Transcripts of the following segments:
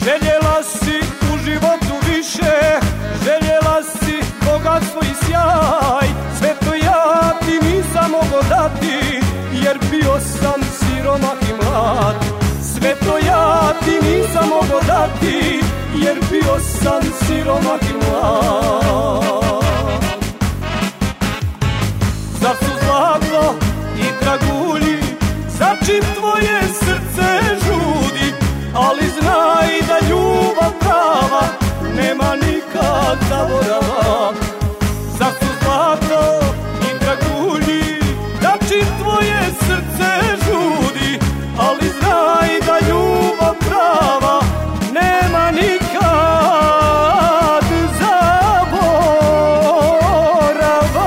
Željela si u životu više, željela si bogatstvo i sjaj. Sve to ja ti nisam mogao dati, jer bio sam siromah i mlad. Sve to ja ti nisam mogao dati, jer bio sam siromah i mlad. Zar su zlato i dragulji, za čim tvoje srce žudi? Ali znaj da ljubav prava nema nikad zaborava. Zar su zlato i dragulji, za čim tvoje srce žudi? Ali znaj da ljubav prava nema nikad zaborava.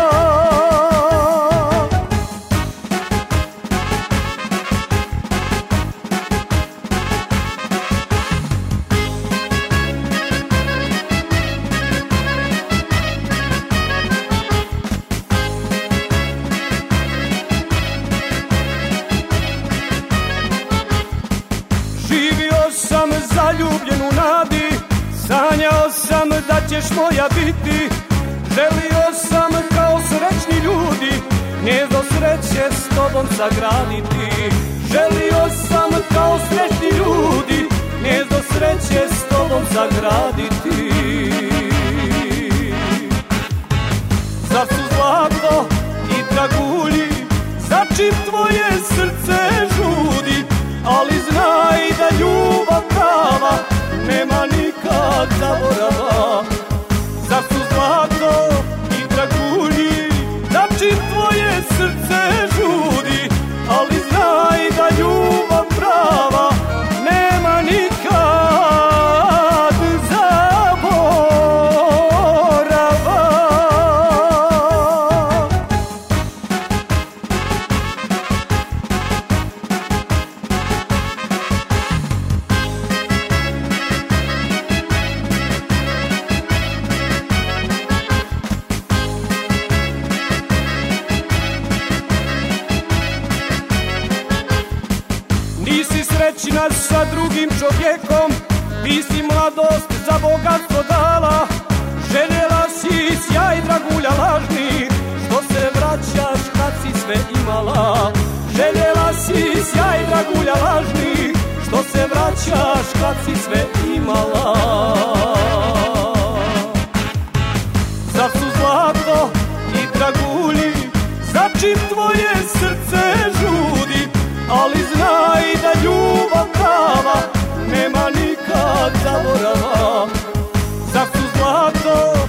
Živio sam zaljubljen u nadi, sanjao sam da ćeš moja biti. Želio sam kao srećni ljudi gnjezdo sreće s tobom sagraditi. Želio sam kao srećni ljudi gnjezdo sreće s tobom sagraditi. Zar su zlato i dragulji, za čim tvoje srce žudi? Ali znaj da ljubav prava nema nikad zaborava. Zar su zlato i dragulji, za čim tvoje srce žudi? Ali znaj da ljubav prava nema nikad zaborava. Nisi srećna sa drugim čovjekom, ti si mladost za bogatstvo dala. Željela si sjaj dragulja lažni, što se vraćaš kad si sve imala. Željela si sjaj dragulja lažni, što se vraćaš kad si sve imala. Zar su zlato i dragulji, za čim tvoje srce žudi? Ali znaj da ljubav prava nema nikad zaborava. Zar su zlato